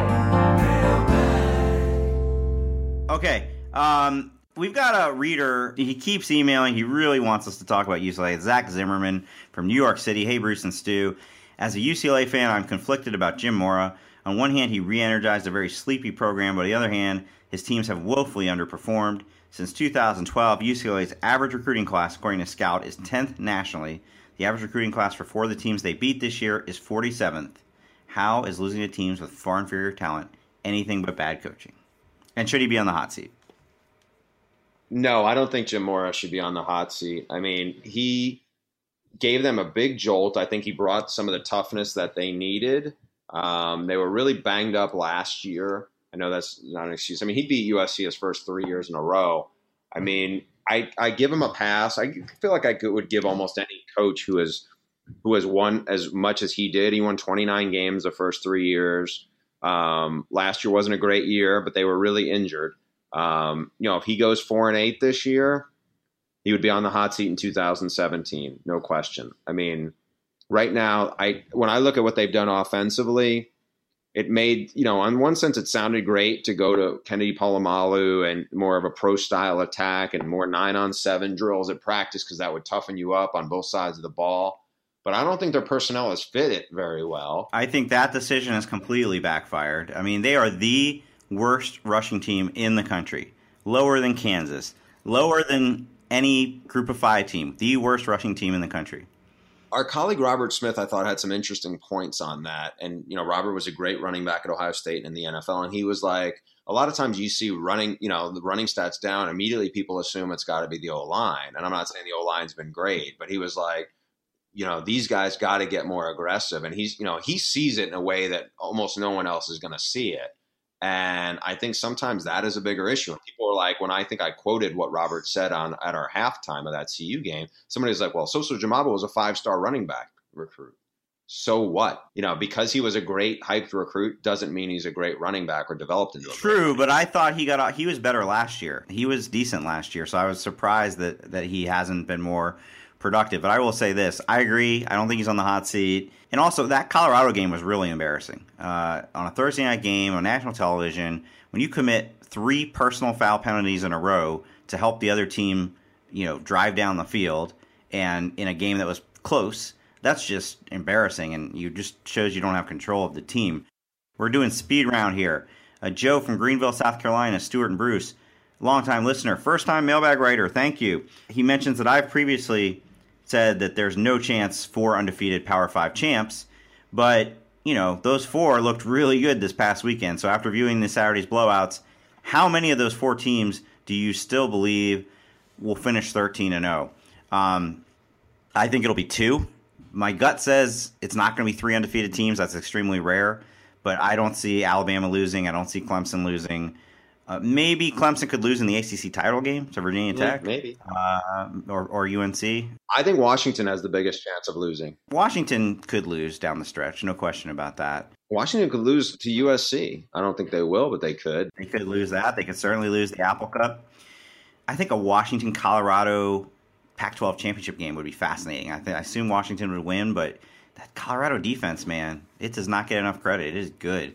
Okay, um, we've got a reader. He keeps emailing. He really wants us to talk about U C L A. It's Zach Zimmerman from New York City. Hey, Bruce and Stu. As a U C L A fan, I'm conflicted about Jim Mora. On one hand, he re-energized a very sleepy program, but on the other hand, his teams have woefully underperformed. Since two thousand twelve, U C L A's average recruiting class, according to Scout, is tenth nationally. The average recruiting class for four of the teams they beat this year is forty-seventh. How is losing to teams with far inferior talent anything but bad coaching? And should he be on the hot seat? No, I don't think Jim Mora should be on the hot seat. I mean, he gave them a big jolt. I think he brought some of the toughness that they needed. Um, they were really banged up last year. I know that's not an excuse. I mean, he beat U S C his first three years in a row. I mean, I, I give him a pass. I feel like I could, would give almost any coach who has who has won as much as he did. He won twenty-nine games the first three years. Um, last year wasn't a great year, but they were really injured. Um, you know, if he goes four and eight this year, he would be on the hot seat in two thousand seventeen, no question. I mean, right now, I when I look at what they've done offensively, it made, you know, in one sense, it sounded great to go to Kennedy Polamalu and more of a pro style attack and more nine on seven drills at practice because that would toughen you up on both sides of the ball. But I don't think their personnel has fit it very well. I think that decision has completely backfired. I mean, they are the worst rushing team in the country, lower than Kansas, lower than any group of five team, the worst rushing team in the country. Our colleague Robert Smith, I thought, had some interesting points on that. And, you know, Robert was a great running back at Ohio State and in the N F L. And he was like, a lot of times you see running, you know, the running stats down, immediately people assume it's got to be the O-line. And I'm not saying the O-line's been great, but he was like, you know, these guys got to get more aggressive. And he's, you know, he sees it in a way that almost no one else is going to see it. And I think sometimes that is a bigger issue. And people are like, when I think I quoted what Robert said on at our halftime of that C U game, somebody's like, well, Soso Jamabo was a five-star running back recruit. So what? You know, because he was a great hyped recruit doesn't mean he's a great running back or developed into a True, but I thought he got he was better last year. He was decent last year, so I was surprised that, that he hasn't been more productive. But I will say this, I agree. I don't think he's on the hot seat. And also, that Colorado game was really embarrassing. Uh, on a Thursday night game on national television, when you commit three personal foul penalties in a row to help the other team, you know, drive down the field, and in a game that was close, that's just embarrassing, and you just shows you don't have control of the team. We're doing speed round here. Uh, Joe from Greenville, South Carolina, Stuart and Bruce, longtime listener, first-time mailbag writer, thank you. He mentions that I've previously said that there's no chance for undefeated Power Five champs, but, you know, those four looked really good this past weekend. So after viewing the Saturday's blowouts, how many of those four teams do you still believe will finish thirteen and oh? Um, I think it'll be two. My gut says it's not going to be three undefeated teams. That's extremely rare. But I don't see Alabama losing. I don't see Clemson losing. Uh, maybe Clemson could lose in the A C C title game to Virginia Tech. Yeah, maybe. Uh, or, or U N C. I think Washington has the biggest chance of losing. Washington could lose down the stretch. No question about that. Washington could lose to U S C. I don't think they will, but they could. They could lose that. They could certainly lose the Apple Cup. I think a Washington-Colorado Pac twelve championship game would be fascinating. I, th- I assume Washington would win, but that Colorado defense, man, it does not get enough credit. It is good.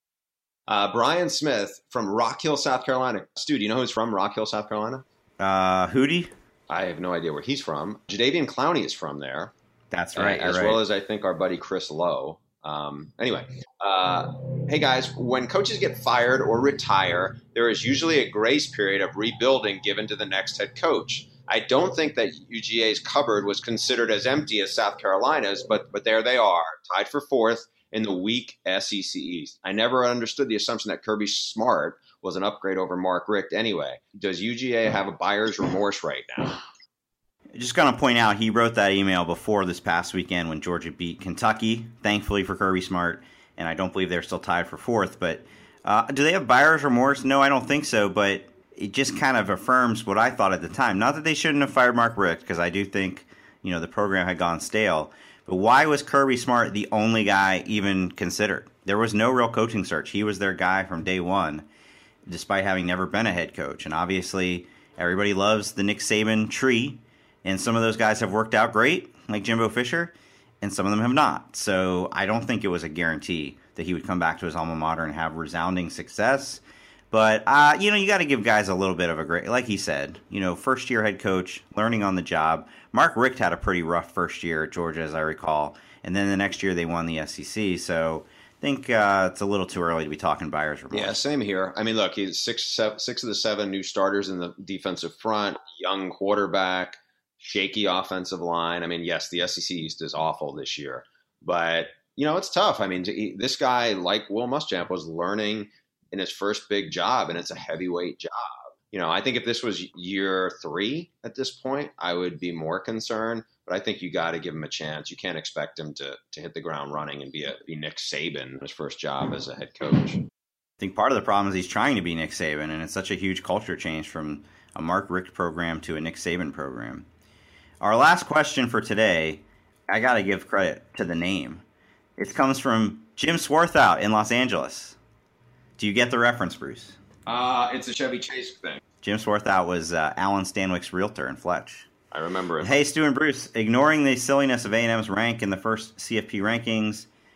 Uh, Brian Smith from Rock Hill, South Carolina. Stu, do you know who's from Rock Hill, South Carolina? Uh, Hootie? I have no idea where he's from. Jadeveon Clowney is from there. That's right. Uh, as right. well as I think our buddy Chris Lowe. Um, anyway, uh, hey guys, when coaches get fired or retire, there is usually a grace period of rebuilding given to the next head coach. I don't think that U G A's cupboard was considered as empty as South Carolina's, but but there they are, tied for fourth in the weak S E C East. I never understood the assumption that Kirby Smart was an upgrade over Mark Richt anyway. Does U G A have a buyer's remorse right now? Just going to point out, he wrote that email before this past weekend when Georgia beat Kentucky, thankfully for Kirby Smart, and I don't believe they're still tied for fourth. But uh, do they have buyer's remorse? No, I don't think so, but it just kind of affirms what I thought at the time. Not that they shouldn't have fired Mark Richt, because I do think, you know, the program had gone stale. But why was Kirby Smart the only guy even considered? There was no real coaching search. He was their guy from day one, despite having never been a head coach. And obviously, everybody loves the Nick Saban tree, and some of those guys have worked out great, like Jimbo Fisher, and some of them have not. So I don't think it was a guarantee that he would come back to his alma mater and have resounding success. But, uh, you know, you got to give guys a little bit of a great, like he said, you know, first-year head coach, learning on the job. Mark Richt had a pretty rough first year at Georgia, as I recall. And then the next year they won the S E C. So I think uh, it's a little too early to be talking buyer's remorse. Yeah, same here. I mean, look, he's six, seven, six of the seven new starters in the defensive front, young quarterback, shaky offensive line. I mean, yes, the S E C East is awful this year. But, you know, it's tough. I mean, to, this guy, like Will Muschamp, was learning in his first big job, and it's a heavyweight job. You know, I think if this was year three at this point, I would be more concerned. But I think you got to give him a chance. You can't expect him to to hit the ground running and be a be Nick Saban, his first job as a head coach. I think part of the problem is he's trying to be Nick Saban, and it's such a huge culture change from a Mark Richt program to a Nick Saban program. Our last question for today, I got to give credit to the name. It comes from Jim Swarthout in Los Angeles. Do you get the reference, Bruce? Uh, it's a Chevy Chase thing. Jim Swarthout was uh, Alan Stanwyck's realtor in Fletch. I remember it. Hey, Stu and Bruce, ignoring the silliness of A and M's rank in the first C F P rankings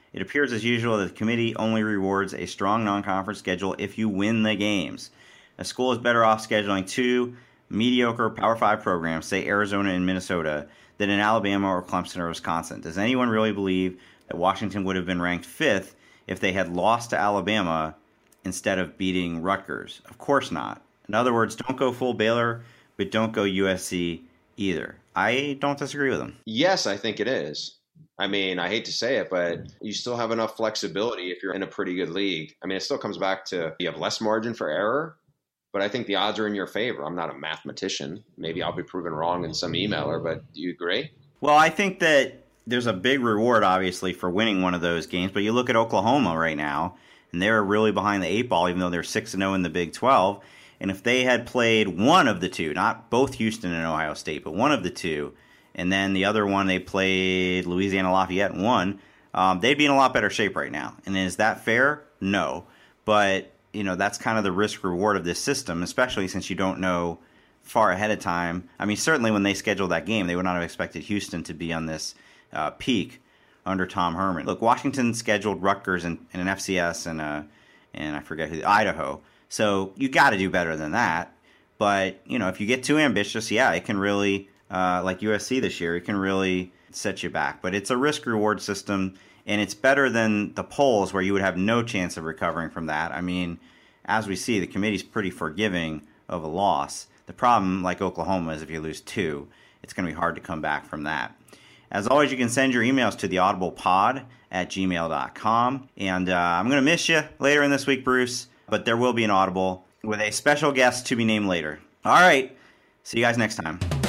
It appears as usual that the committee only rewards a strong non-conference schedule if you win the games. A school is better off scheduling two mediocre Power five programs, say Arizona and Minnesota, than in Alabama or Clemson or Wisconsin. Does anyone really believe that Washington would have been ranked fifth if they had lost to Alabama instead of beating Rutgers? Of course not. In other words, don't go full Baylor, but don't go U S C either. I don't disagree with him. Yes, I think it is. I mean, I hate to say it, but you still have enough flexibility if you're in a pretty good league. I mean, it still comes back to you have less margin for error, but I think the odds are in your favor. I'm not a mathematician. Maybe I'll be proven wrong in some emailer, but do you agree? Well, I think that there's a big reward, obviously, for winning one of those games. But you look at Oklahoma right now, and they're really behind the eight ball, even though they're six and oh in the Big twelve. And if they had played one of the two, not both Houston and Ohio State, but one of the two, and then the other one they played Louisiana Lafayette and won, um, they'd be in a lot better shape right now. And is that fair? No. But you know, that's kind of the risk reward of this system, especially since you don't know far ahead of time. I mean, certainly when they scheduled that game, they would not have expected Houston to be on this uh, peak under Tom Herman. Look, Washington scheduled Rutgers in, in an F C S and, uh, and I forget who, Idaho. So you got to do better than that. But, you know, if you get too ambitious, yeah, it can really, uh, like U S C this year, it can really set you back. But it's a risk reward system. And it's better than the polls where you would have no chance of recovering from that. I mean, as we see, the committee's pretty forgiving of a loss. The problem, like Oklahoma, is if you lose two, it's going to be hard to come back from that. As always, you can send your emails to theaudiblepod at gmail dot com. And uh, I'm going to miss you later in this week, Bruce, but there will be an Audible with a special guest to be named later. All right. See you guys next time.